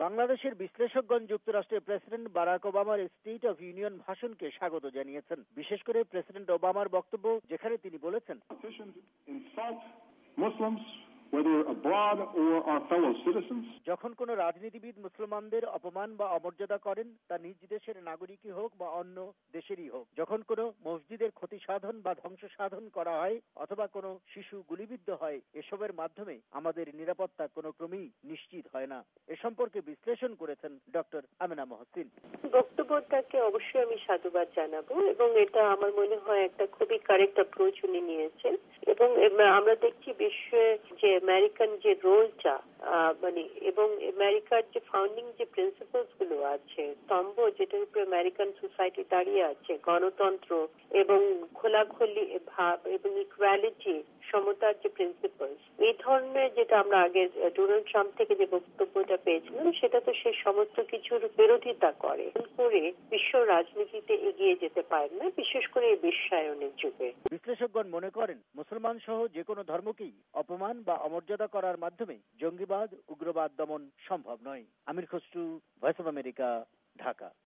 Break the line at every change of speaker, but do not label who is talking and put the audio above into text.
বাংলাদেশের বিশ্লেষকগণ যুক্তরাষ্ট্রের প্রেসিডেন্ট বারাক ওবামার স্টেট অফ ইউনিয়ন ভাষণকে স্বাগত জানিয়েছেন। বিশেষ করে প্রেসিডেন্ট ওবামার বক্তব্য, যেখানে তিনি বলেছেন, যখন কোনো রাজনীতিবিদ মুসলমানদের অপমান বা অমর্যাদা করেন, তা নিজ দেশের নাগরিকই হোক বা অন্য দেশেরই হোক, যখন কোনো মসজিদের ক্ষতি সাধন বা ধ্বংস সাধন করা হয় অথবা কোনো শিশু গুলিবিদ্ধ হয়, এসবের মাধ্যমে আমাদের নিরাপত্তা কোনো ক্রমেই নিশ্চিত হয় না। এ সম্পর্কে বিশ্লেষণ করেছেন ডক্টর আমেনা মহসিন।
বক্তব্যটাকে অবশ্যই আমি সাধুবাদ জানাবো এবং এটা আমার মনে হয় একটা খুবই কারেক্ট অ্যাপ্রোচ উনি নিয়েছেন এবং আমরা দেখছি বিশ্বে যে আমেরিকান যে রোলটা এবং আমেরিকার যে ফাউন্ডিং যে প্রিন্সিপালস গুলো আছে, স্তম্ভ যেটার উপরে আমেরিকান সোসাইটি দাঁড়িয়ে আছে, গণতন্ত্র এবং খোলাখুলি ভাব এবং ইকুয়ালিটি, সমতার যে প্রিন্সিপালস, এই ধরনের যেটা আমরা আগে ডোনাল্ড ট্রাম্প থেকে যে বক্তব্যটা পেয়েছিলাম, সেটা তো সে সমস্ত কিছুর বিরোধিতা করে বিশ্ব রাজনীতিতে এগিয়ে যেতে পারে না, বিশেষ করে এই বিশ্বায়নের যুগে।
বিশ্লেষকগণ মনে করেন, মুসলমান সহ যে কোনো ধর্মকেই অপমান বা অমর্যাদা করার মাধ্যমে জঙ্গিবাদ, উগ্রবাদ দমন সম্ভব নয়। Amir Khasru, voice of America, Dhaka.